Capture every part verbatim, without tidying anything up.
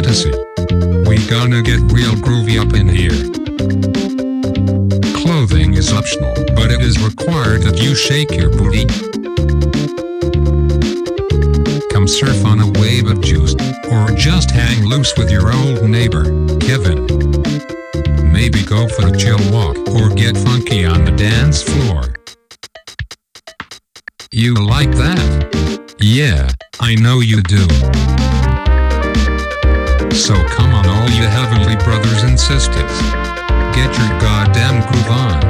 fantasy. We gonna get real groovy up in here. Clothing is optional, but it is required that you shake your booty. Come surf on a wave of juice, or just hang loose with your old neighbor, Kevin. Maybe go for a chill walk, or get funky on the dance floor. You like that? Yeah, I know you do. So come on all you heavenly brothers and sisters. Get your goddamn groove on.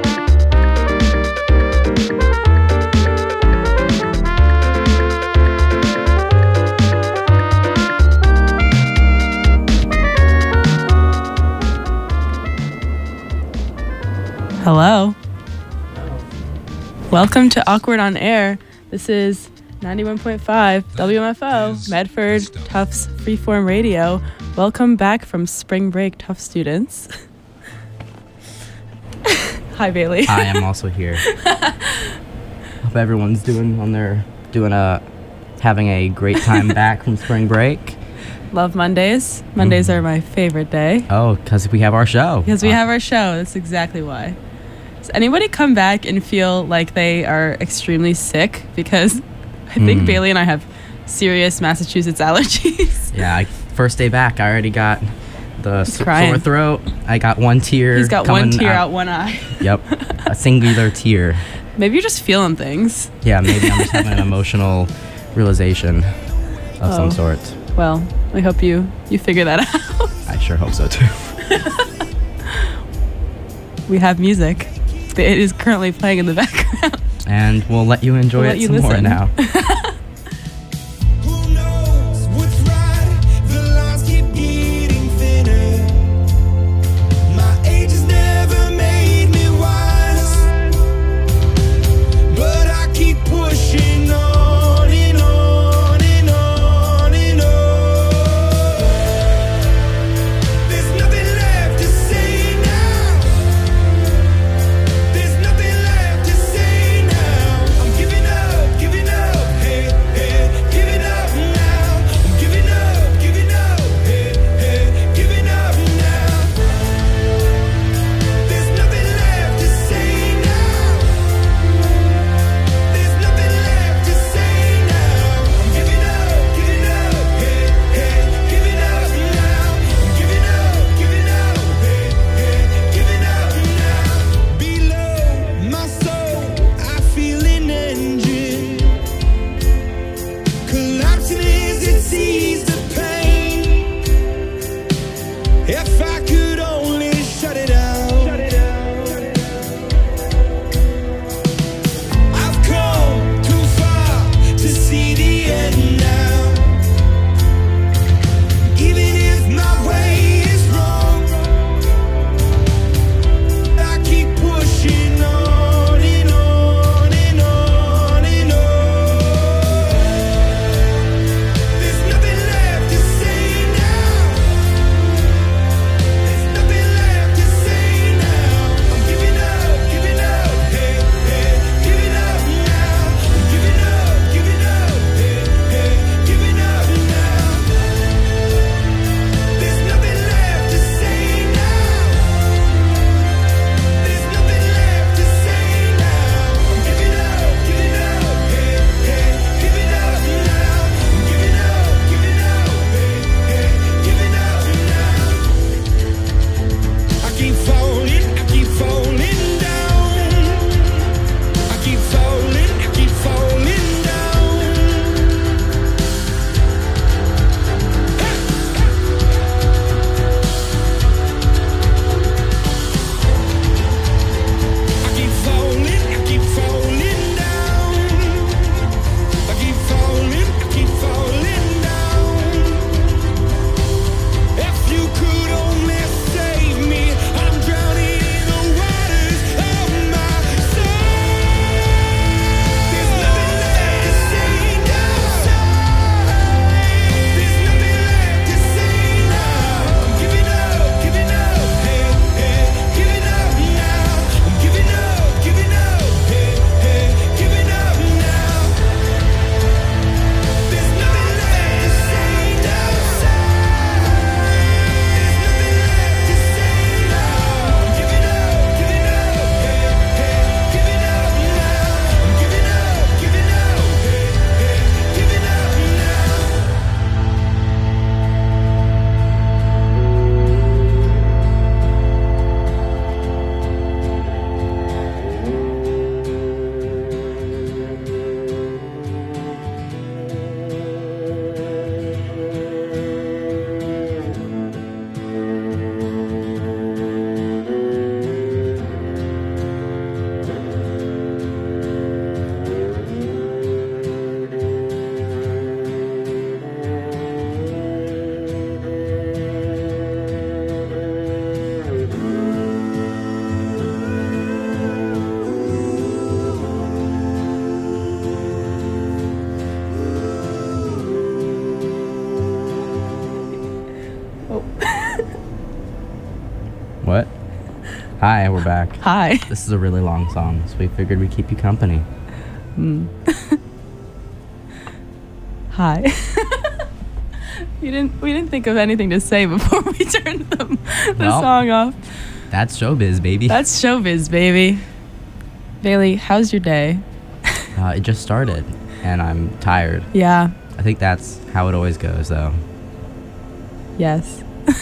Hello. Welcome to Awkward on Air. This is ninety-one point five W M F O, Medford Tufts Freeform Radio. Welcome back from spring break, Tufts students. Hi, Bailey. I am also here. Hope everyone's doing on their doing a having a great time back from spring break. Love Mondays. Mondays mm. are my favorite day. Oh, because we have our show. Because we have our show. That's exactly why. Does anybody come back and feel like they are extremely sick? Because I think mm. Bailey and I have serious Massachusetts allergies. Yeah, I, first day back, I already got the s- crying. sore throat. I got one tear. He's got one tear out. out one eye. Yep, a singular tear. Maybe you're just feeling things. Yeah, maybe I'm just having an emotional realization of oh. some sort. Well, I hope you, you figure that out. I sure hope so, too. We have music. It is currently playing in the background. And we'll let you enjoy we'll it let you some listen. more now. Giving up, giving up. Hi, we're back. Hi. This is a really long song, so we figured we'd keep you company. Mm. Hi. we didn't we didn't think of anything to say before we turned the, the Well, song off. That's showbiz, baby. That's showbiz, baby. Bailey, how's your day? Uh, it just started, and I'm tired. Yeah. I think that's how it always goes, though. Yes.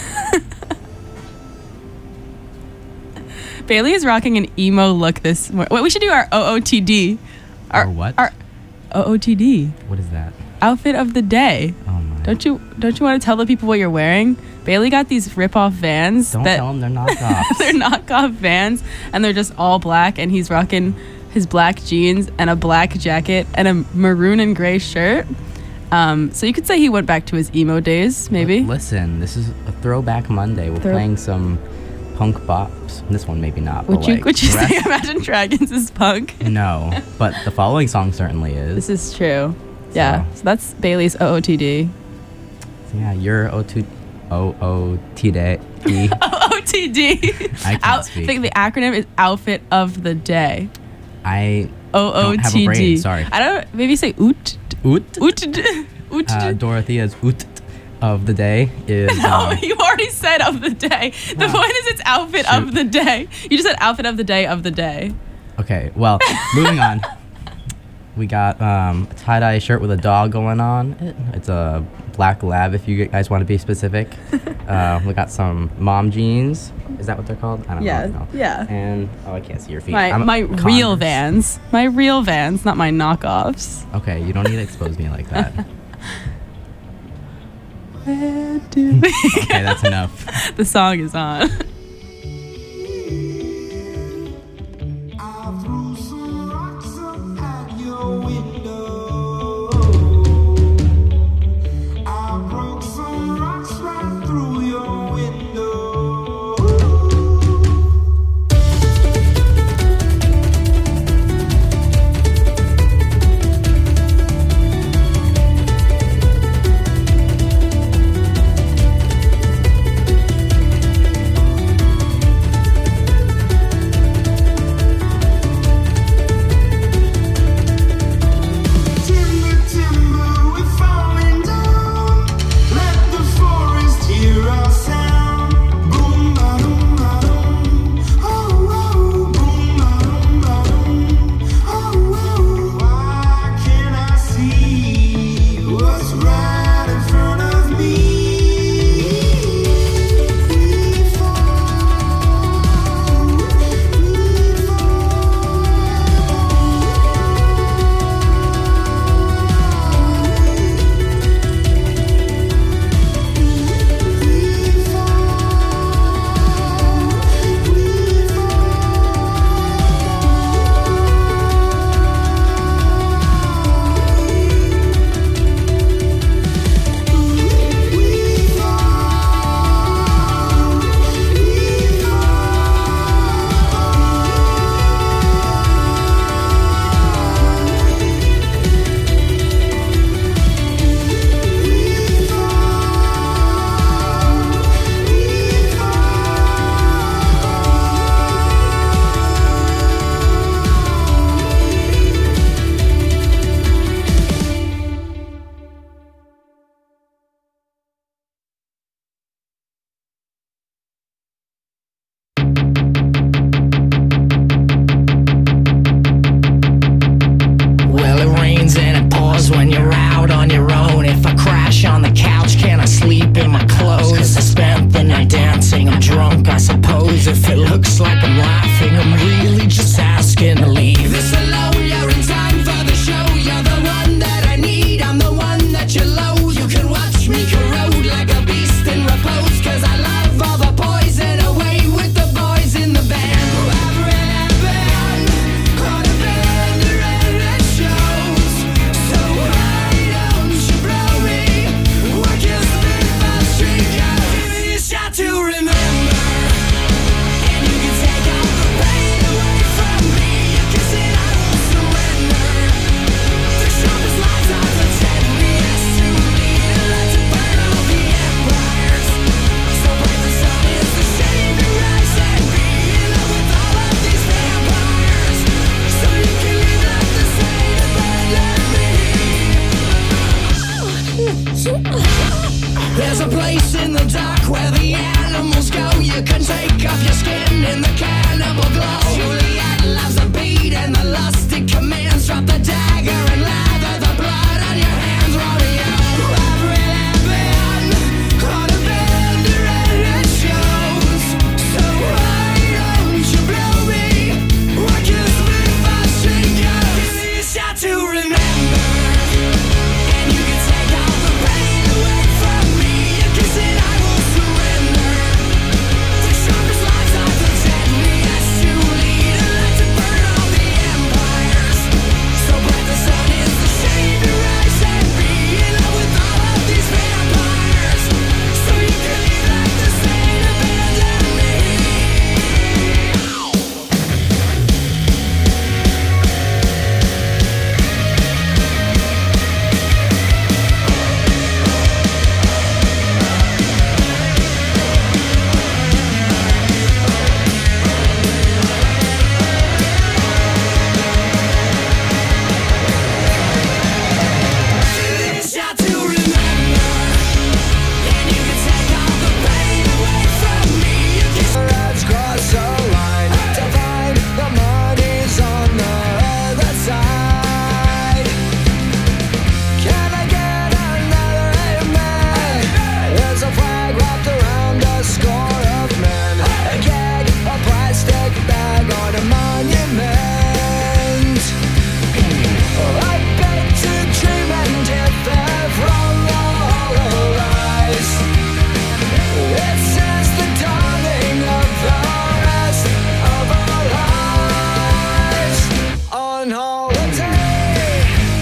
Bailey is rocking an emo look this morning. Wait, we should do our O O T D. Our what? Our O O T D. What is that? Outfit of the day. Oh my. Don't you don't you want to tell the people what you're wearing? Bailey got these rip-off Vans. Don't that tell them they're knockoffs. they're knockoff Vans, and they're just all black, and he's rocking his black jeans and a black jacket and a maroon and gray shirt. Um, so you could say he went back to his emo days, maybe. L- listen, this is a throwback Monday. We're Throw- playing some punk bops. This one maybe not. Would but you like, would you the say rest- Imagine Dragons is punk? No, but the following song certainly is. This is true. Yeah. So- So that's Bailey's O O T D. Yeah, you're O two O O T D E. O O T D. I can't Out- speak. I think the acronym is Outfit of the Day. I O O don't have a T D. brain, sorry. I don't. Maybe say oot. oot. Oot. Oot. Uh, Dorothea's oot of the day is. No, um, you already said of the day. The Wow. point is it's outfit Shoot. of the day. You just said outfit of the day of the day. Okay, well, moving on. We got um, a tie-dye shirt with a dog going on. It- It's a black lab, if you guys want to be specific. uh, we got some mom jeans. Is that what they're called? I don't Yeah, know. yeah. And oh, I can't see your feet. My I'm- my Converse. real Vans. My real Vans, not my knockoffs. Okay, you don't need to expose me like that. Where do we Okay, that's enough. The song is on. I threw some rocks up at your window. I broke some rocks right through your window. house in the dark where the animals go. You can take off your skin in the cannibal glow. Juliet loves the beat and the lust it commands. Drop the dagger and lather the blood on your hands. Romeo, I've really been on a bender and it shows. So why don't you blow me? Or kiss me fast and go. Give me a shot to remember. And you can take all the pain away from me. You kiss it, I will surrender. The sharpest lines of the deadliest to lead and let to burn all the empires. So bright the sun is the shade to rise and be in love with all of these vampires. So you can leave like the saint, abandon me. Shot to remember, and you can take all the pain away from me. You kiss Let's cross a line to find the money's on the other side. Can I get another amen? There's a flag wrapped around a score of men. A keg, a plastic bag on a monument. I beg to dream and differ from the hollow rise. This is the dawning of the rest of our lives on holiday.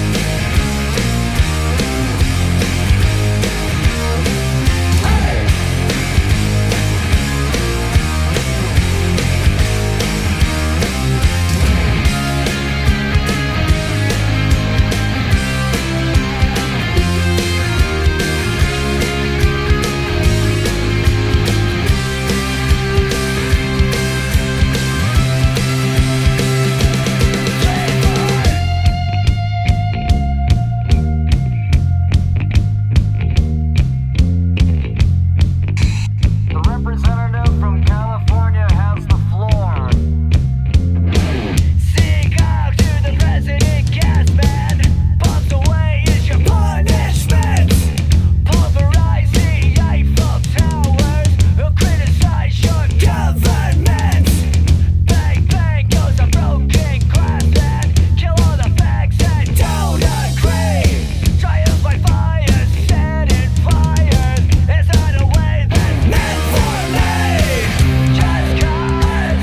The representative from California has the floor. Seek out to the president, gas man. Pumped away is your punishment. Pulverize the Eiffel Towers. Who'll criticize your government. Bang, bang goes a broken glass and kill all the facts that don't agree. Trials by fire, setting fires. It's not a way that's meant for me. Just cause,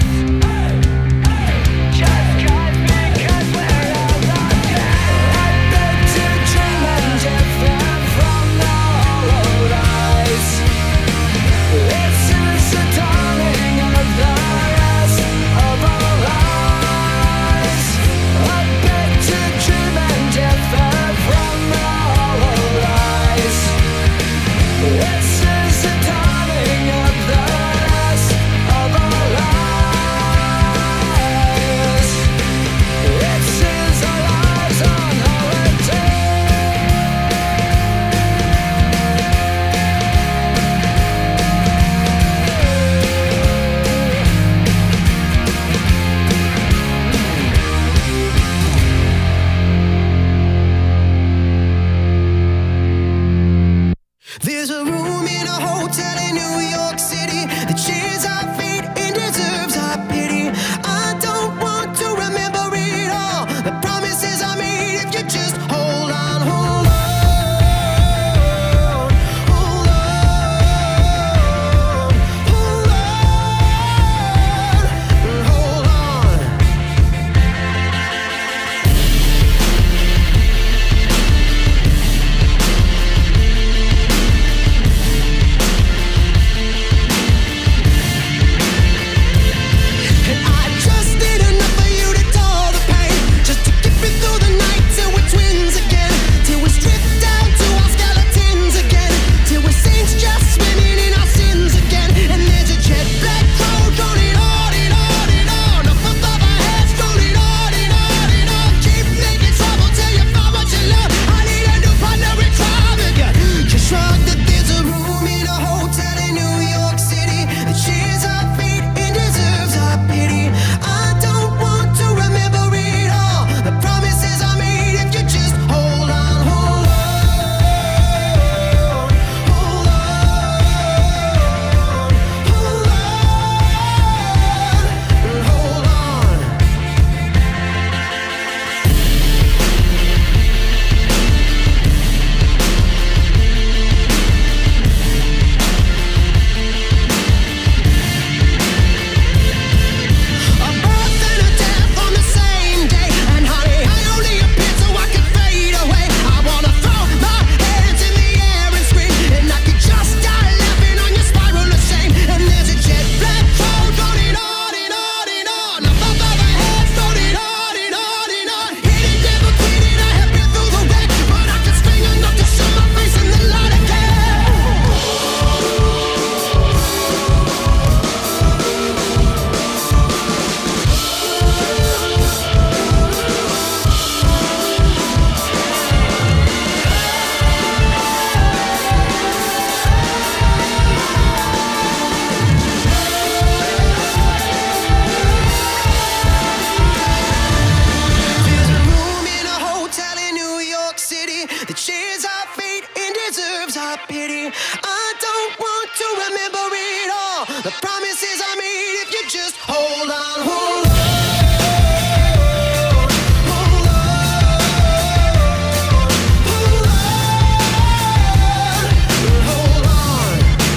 just cause, because we're all lost. I beg to dream and differ from the hollowed eyes. This is the dawning of the rest of our lives. I beg to dream and differ from the hollowed eyes. This is the dawning of the rest of our lives. This is our lives on holiday. There's a room in a hotel in New York City that shares our fate and deserves our pity. I don't want to remember it all. The promises I made if you just hold on, hold on, hold on, hold on, hold on. my pity. I don't want to remember it all. The promises I made, if you just hold on, hold on. Hold on, hold on, hold on.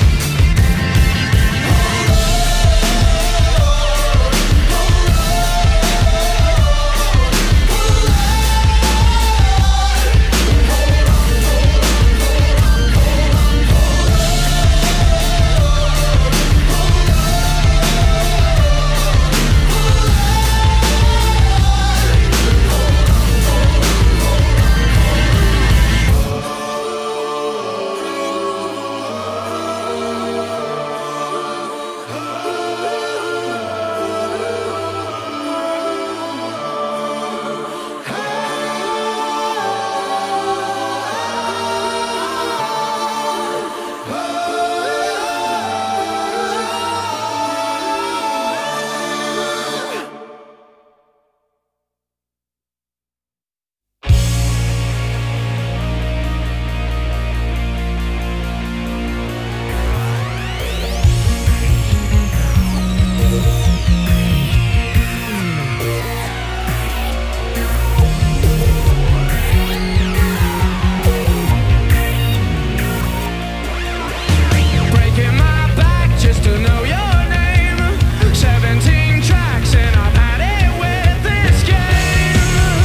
Breaking my back just to know your name. Seventeen tracks and I've had it with this game.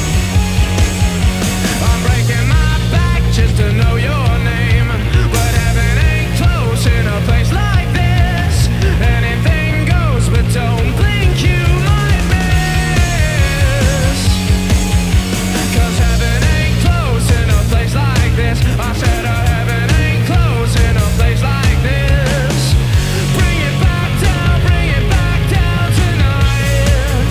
I'm breaking my back just to know your name. But heaven ain't close in a place like this. Anything goes, but don't think you might miss. Cause heaven ain't close in a place like this. I said uh, heaven ain't close in a place like this. Bring it back down, bring it back down tonight.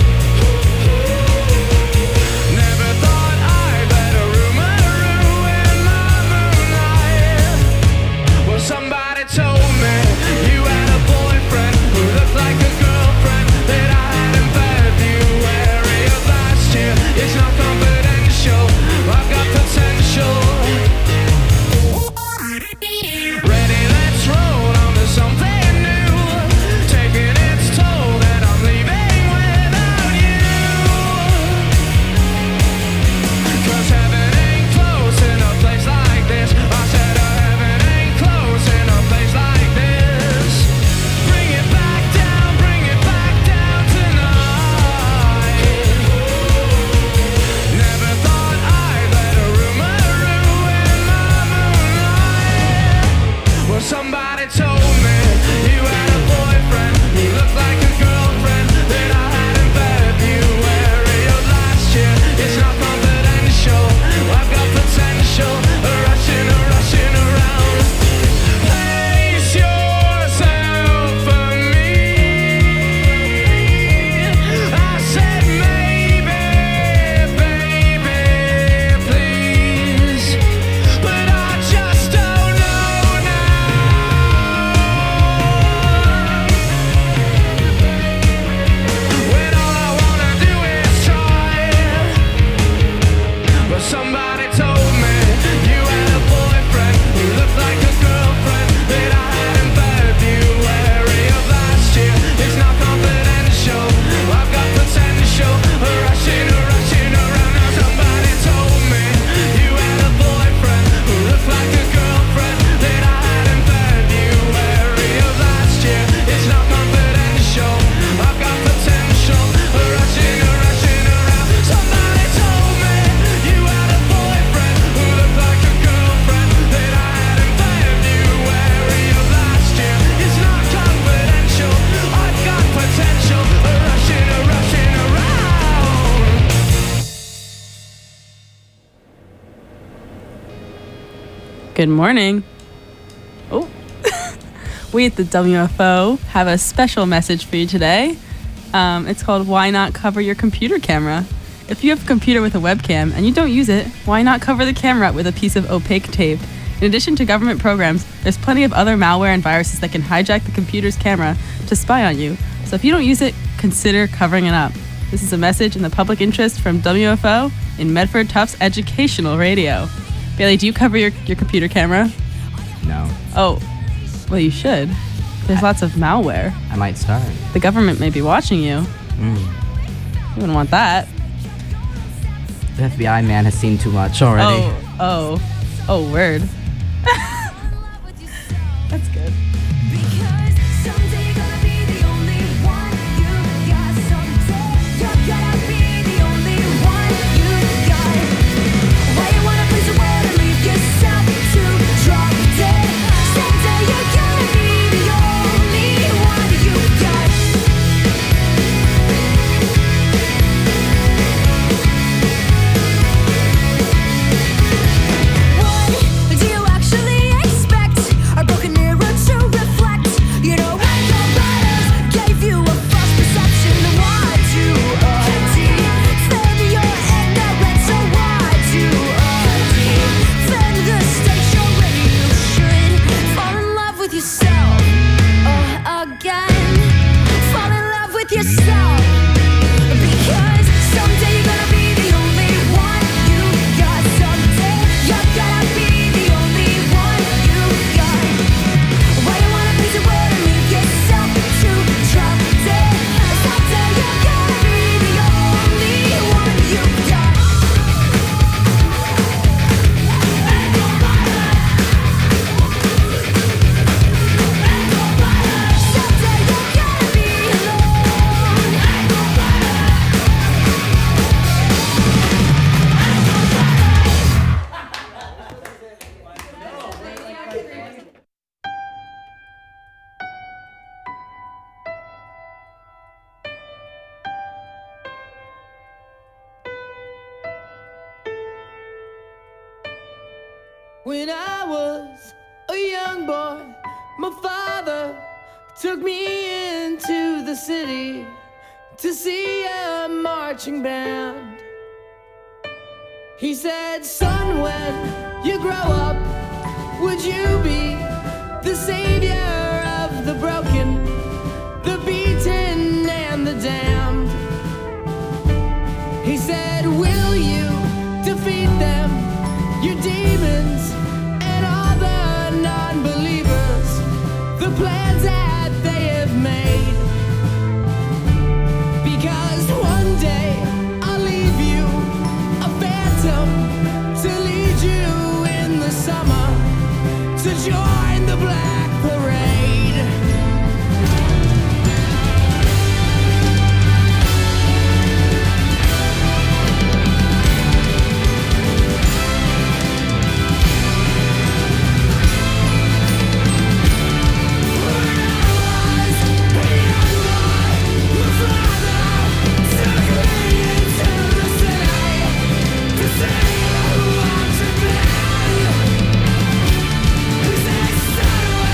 Never thought I'd let a rumor ruin my moonlight. Well, somebody told me you had a boyfriend who looked like a girlfriend that I had in February of last year. It's not confidential, I've got potential. Ready, let's roll on to something new. Taking its toll that I'm leaving without you. Cause heaven ain't close in a place like this. I said uh, heaven ain't close in a place like this. Bring it back down, bring it back down tonight. Never thought I'd let a rumor ruin my moonlight. Well, somebody told me you had a boyfriend who looked like a girlfriend that I had in February of last year. It's not confidential, I've got potential. Rushing, rushing around. Place yourself for me. I said maybe, baby, please. But I just don't know now. When all I wanna do is try. But somebody told me you had a boyfriend who looked like a girlfriend that I had in February of last year. It's not confidential, I've got potential. Rushing, rushing around. Now somebody told me you had a boyfriend who looked like a girlfriend that I had in February of last year. It's not confidential, I've got potential. Rushing, rushing around. Somebody told me you had a boyfriend who looked like a girlfriend that I had in February of last year. It's not confidential, I've got potential. Rushing, rushing around. Good morning. Oh, we at the W F O have a special message for you today. Um, it's called Why Not Cover Your Computer Camera? If you have a computer with a webcam and you don't use it, why not cover the camera with a piece of opaque tape? In addition to government programs, there's plenty of other malware and viruses that can hijack the computer's camera to spy on you. So if you don't use it, consider covering it up. This is a message in the public interest from W F O in Medford Tufts Educational Radio. Bailey, do you cover your, your computer camera? No. Oh, well, you should. There's lots of malware. I might start. The government may be watching you. Mm. You wouldn't want that. The F B I man has seen too much already. Oh, oh, oh, word. That's good. Because someday you're gonna be the only one you got. Someday you're gonna be the only one you got. Why you wanna please the world and leave yourself to drop dead? Someday you're gonna be the only one you got. What do you actually expect? A broken mirror to reflect. You know when your brothers gave you a false perception. Why do I defend your ignorance? So why do I defend the stakes you're ready? You should fall in love with yourself uh, again. Fall in love with yourself. Because someday you're gonna be the only one you got. Someday you're gonna be the only one you got. Why you wanna please the world and leave yourself to drop dead? Someday you're gonna be the only one you got. Someday you're gonna be alone. When I was a young boy, my father took me into the city to see a marching band. He said, son, when you grow up, would you be the savior of the broken, the beaten, and the damned? He said, will you defeat them, your demons, and all the non-believers, the plans that they have made? Because one day I'll leave you a phantom to lead you in the summer to join the Black Parade. Son,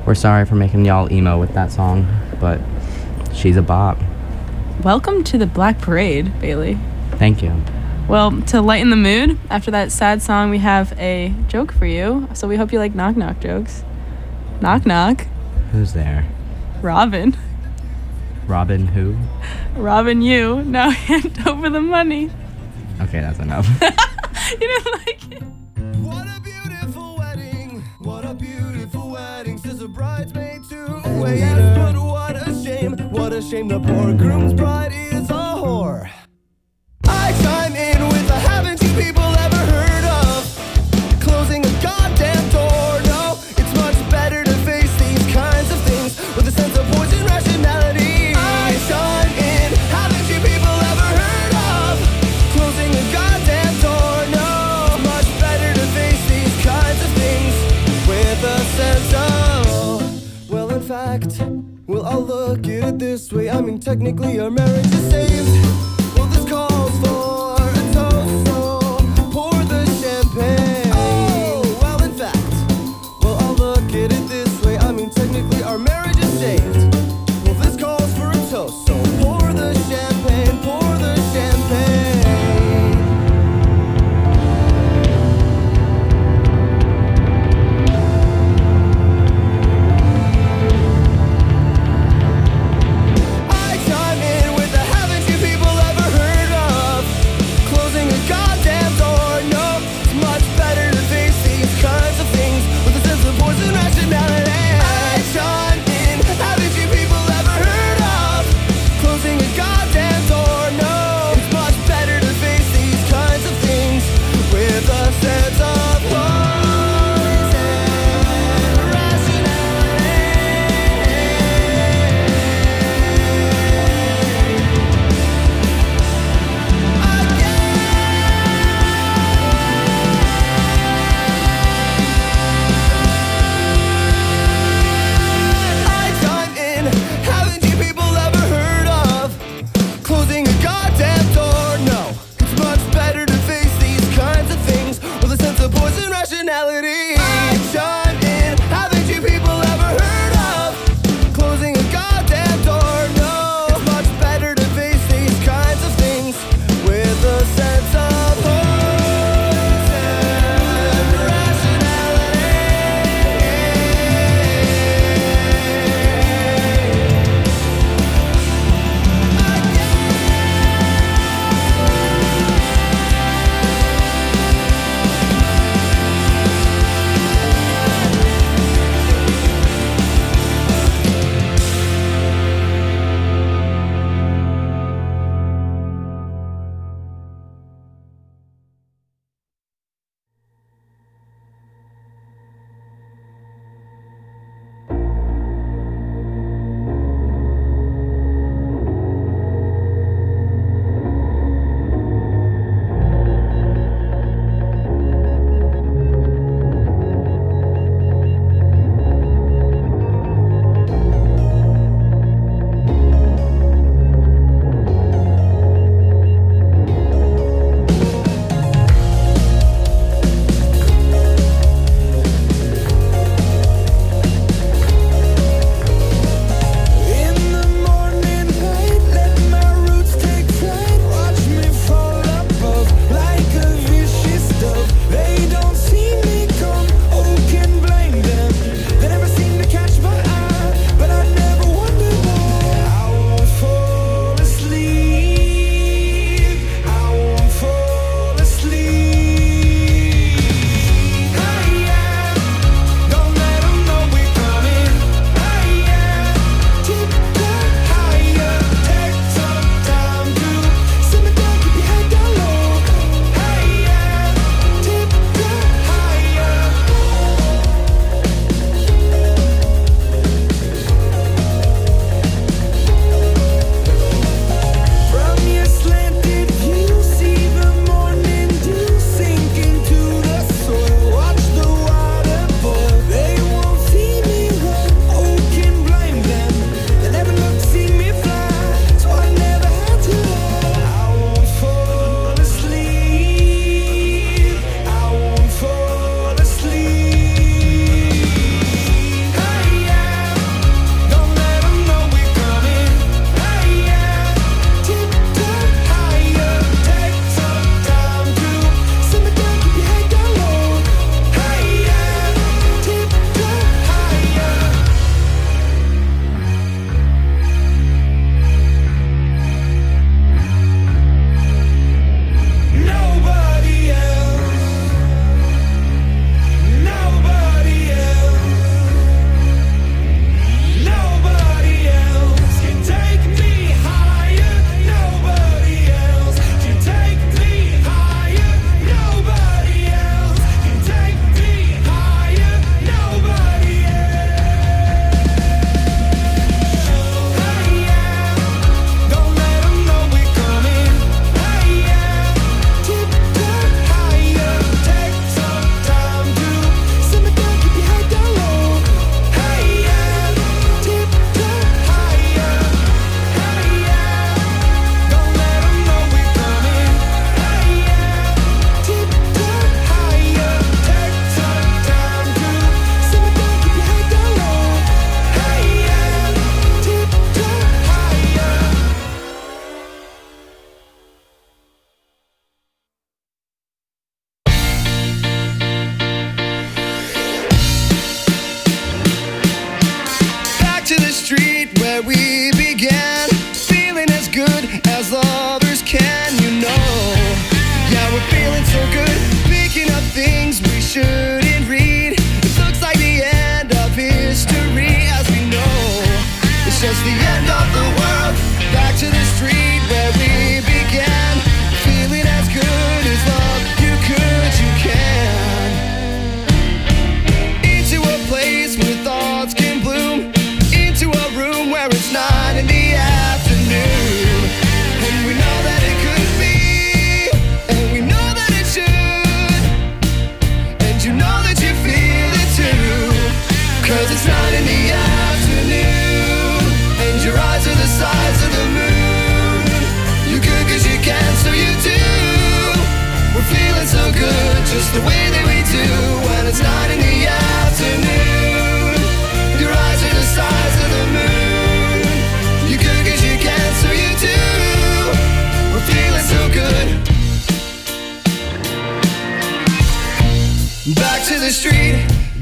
we're sorry for making y'all emo with that song, but she's a bop. Welcome to the Black Parade, Bailey. Thank you. Well, to lighten the mood, after that sad song, we have a joke for you. So we hope you like knock knock jokes. Knock knock. Who's there? Robin. Robin who? Robin, you. Now hand over the money. Okay, that's enough. You didn't like it? What a beautiful wedding. What a beautiful wedding. Says a bridesmaid to a waiter. But what a shame. What a shame the poor groom's bride is a whore. I chime in with a haven't you people ever heard of closing a goddamn door? No, it's much better to face these kinds of things with a sense of poison rationality. I chime in. Haven't you people ever heard of closing a goddamn door? No, much better to face these kinds of things with a sense of, well, in fact, well, I'll look at it this way. I mean, technically our marriage is saved. Well, this calls for a toast, so pour the champagne. Oh, well, in fact, well, I'll look at it this way. I mean, technically our marriage is saved. Well, this calls for a toast, so pour the champagne, pour the champagne. I chime in with the haven't you people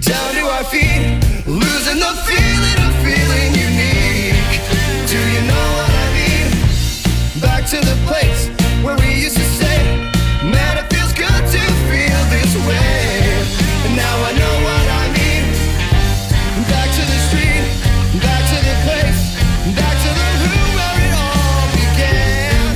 down to our feet, losing the feeling of feeling unique. Do you know what I mean? Back to the place where we used to say, man, it feels good to feel this way. And now I know what I mean. Back to the street, back to the place, back to the who where it all began.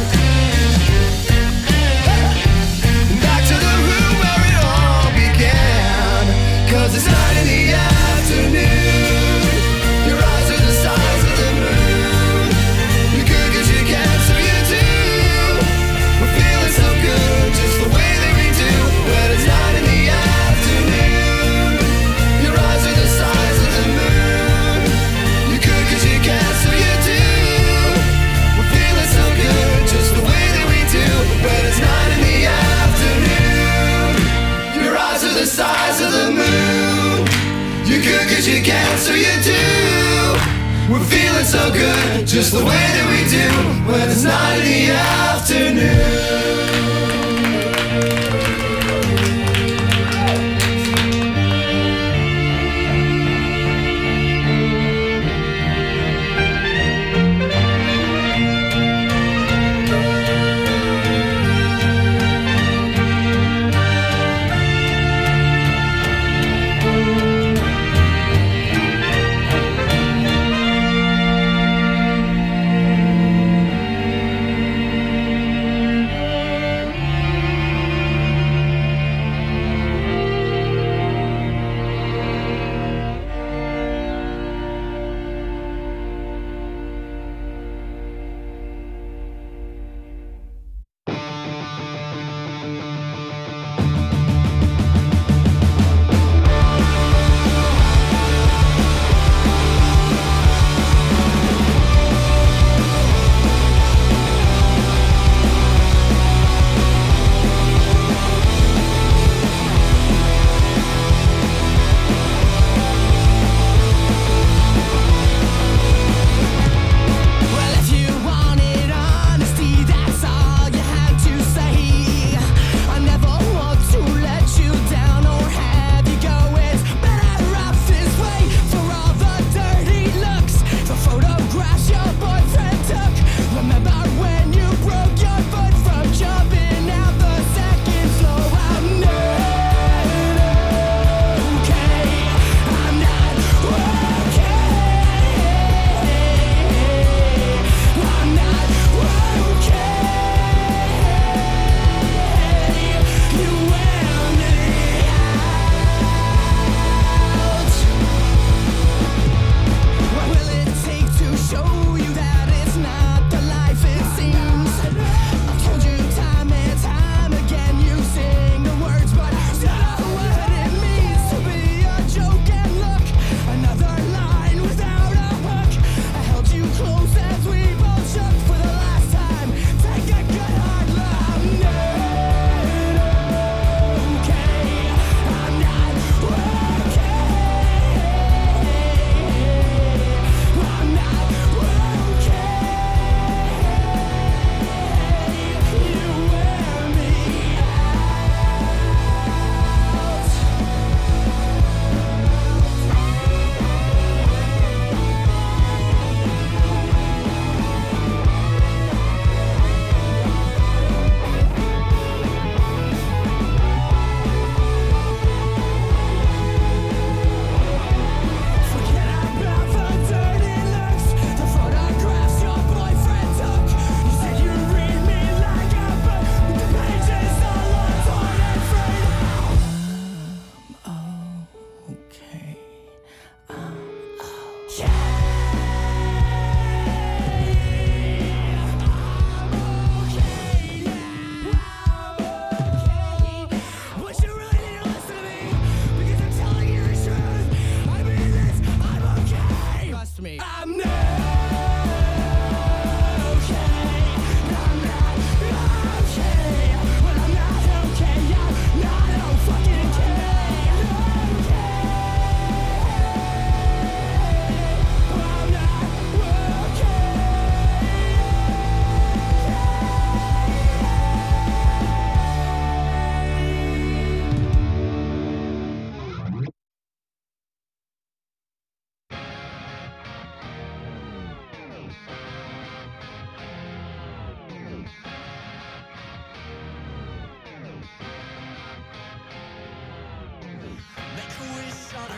Back to the who where it all began. Cause it's nine in the afternoon. Your eyes are the size of the moon. You good cause you can, so you do. We're feeling so good, just the way that we do. When it's nine in the afternoon. Your eyes are the size of the moon. You good cause you can, so you do. We're feeling so good, just the way that we do. When it's nine in the afternoon. Your eyes are the size of the moon. You good cause you can, so you do. We're feeling so good, just the way that we do. When it's nine in the afternoon.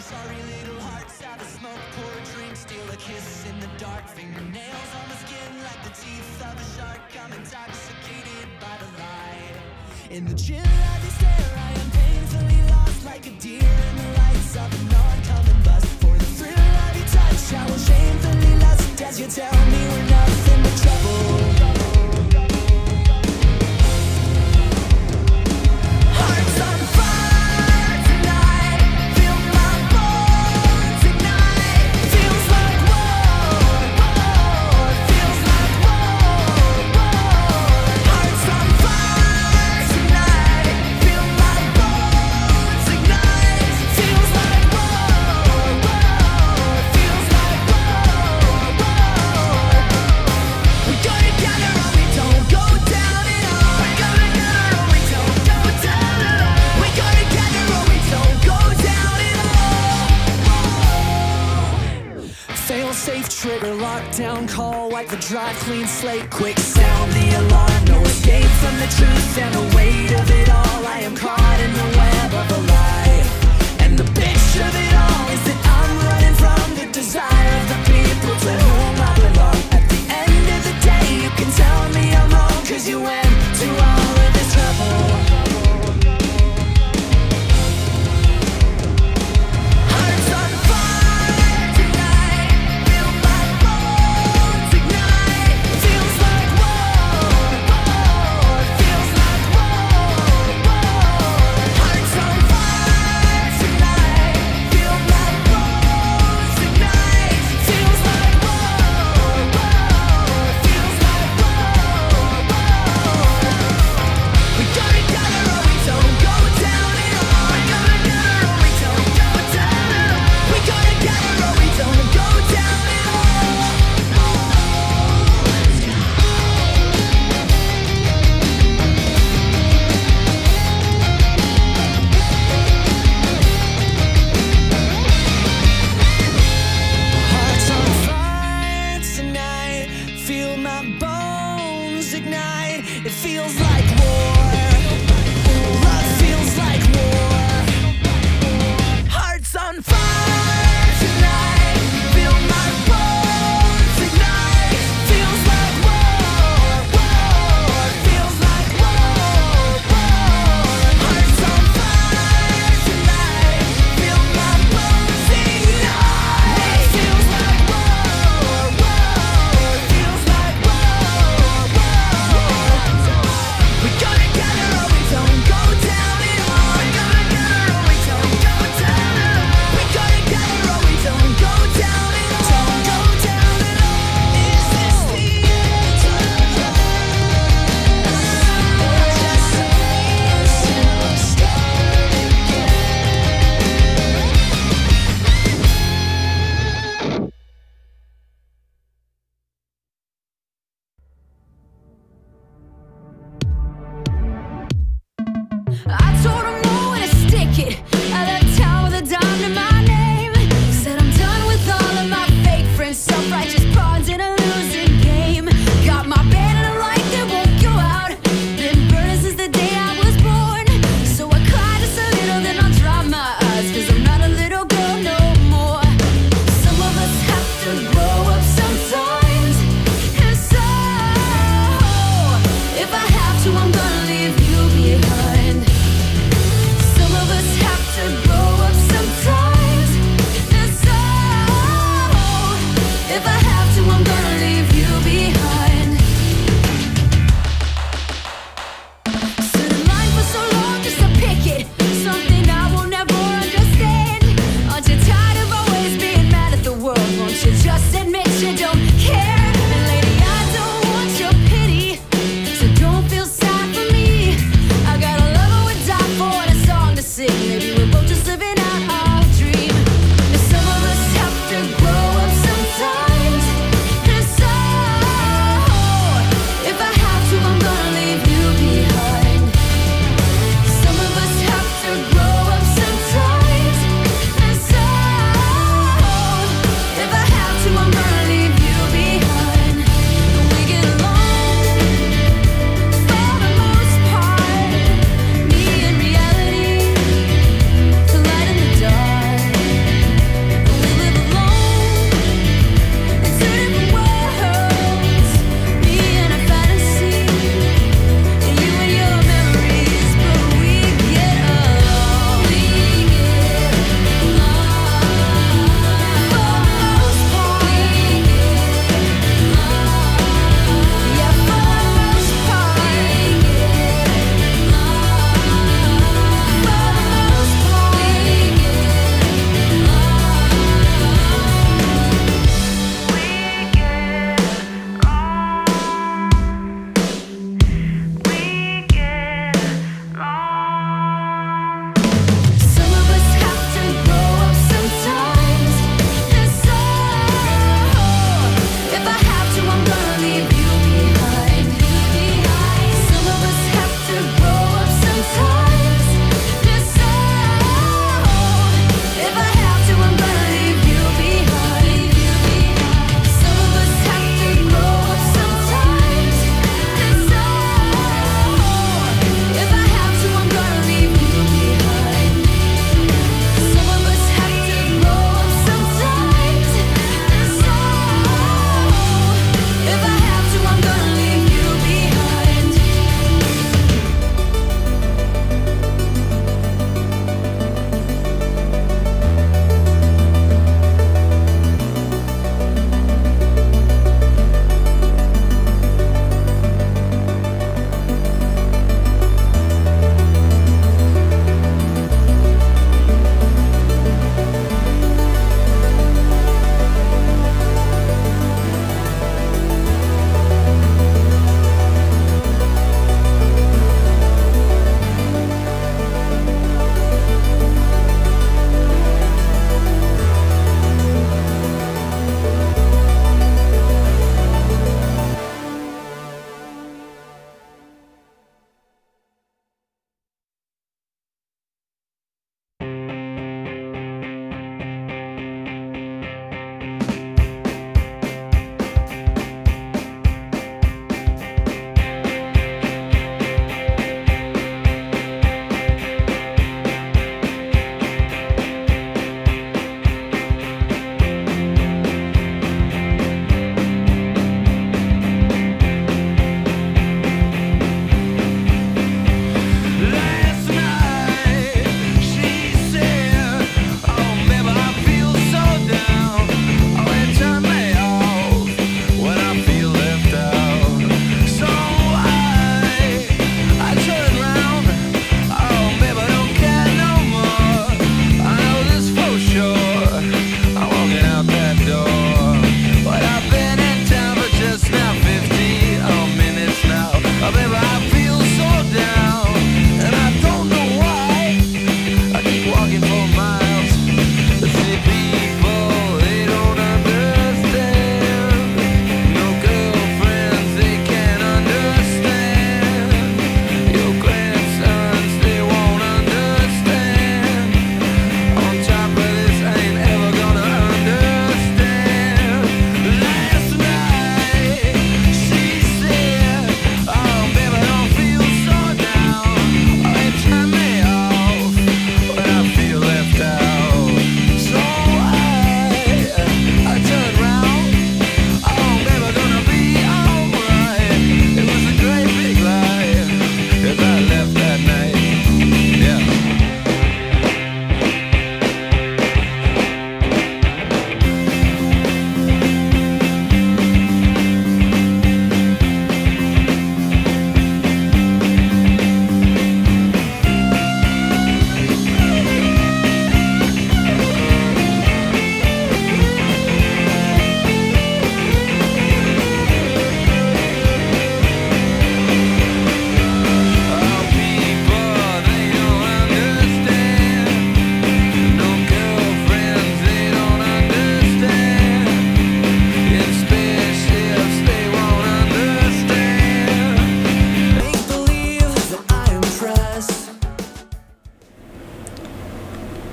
Sorry little hearts out of smoke, pour a drink, steal a kiss in the dark. Fingernails on my skin like the teeth of a shark. I'm intoxicated by the light. In the chill of your stare, I am painfully lost like a deer in the lights of an oncoming bus. For the thrill of your touch, I will shamefully lust as you tell me we're nothing but trouble. Hearts on fire tonight, feel my bones ignite. Feels like war, war, feels like war, war. Hearts on fire tonight, feel my bones ignite. Feels like war, war, feels like war, war. We go together or we don't go down at all. We go together or we don't go down at all. We go together or we don't go down at all. Fail safe trigger, lockdown call, wipe the dry clean slate, quick sound the alarm. No escape from the truth and the weight of it all. I am caught in the web of a lie. And the picture of it all is that I'm running from the desire of the people to whom I belong. At the end of the day, you can tell me I'm wrong, cause you went to all of this trouble. Hearts on fire tonight, feel my bones ignite. Feels like war, war, feels like war, war. Hearts on fire tonight, feel my bones ignite. Feels like war, war, feels like war, war. We go together or we don't go down at all. We go together or we don't go down at all. We go together or we don't go down at all. Hearts on fire tonight, feel my bones ignite. It feels like war. Love feels like war. Hearts on fire tonight, feel my bones ignite. Feels like war, war, feels like war, war. Hearts on fire tonight, feel my bones ignite. Feels like war, war, feels like war, war. We go together or we don't go down at all. We go together or we don't go down at all. We go together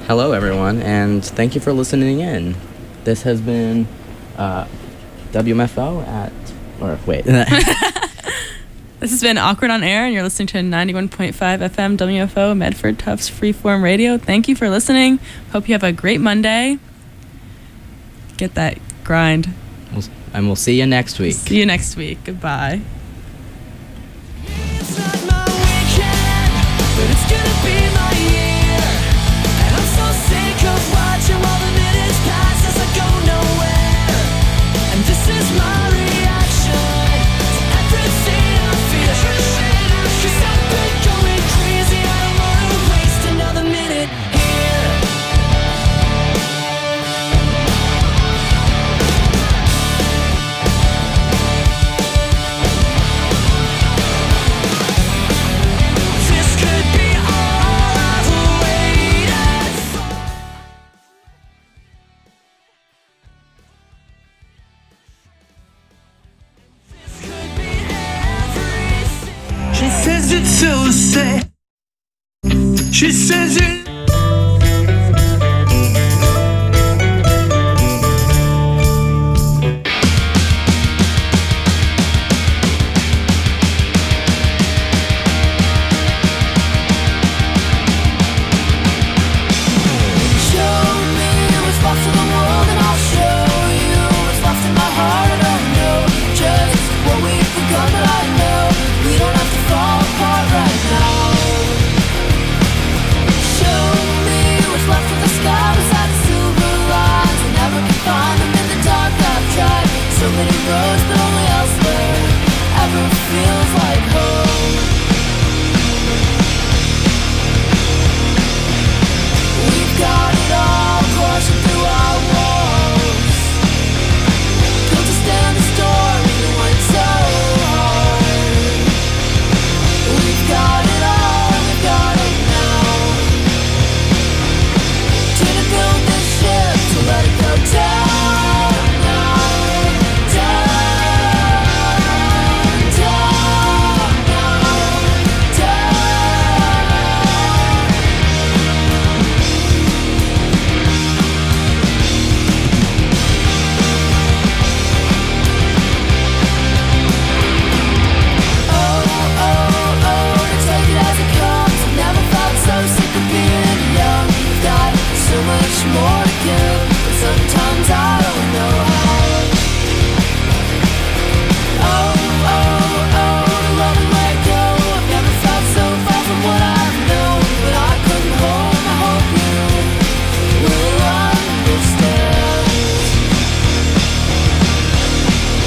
Hello, everyone, and thank you for listening in. This has been uh, W M F O at, or wait. This has been Awkward on Air, and you're listening to ninety-one point five F M W F O Medford Tufts Freeform Radio. Thank you for listening. Hope you have a great Monday. Get that grind. We'll, and we'll see you next week. See you next week. Goodbye. It's not my weekend, but it's gonna be my year. And I'm so sick of watching while the minutes pass as I go nowhere. And this is my reaction to everything I feel. 'Cause I've been going crazy, I don't wanna waste another minute here. This could be all I've waited for. This could be everything. She says it's Tuesday. She says it.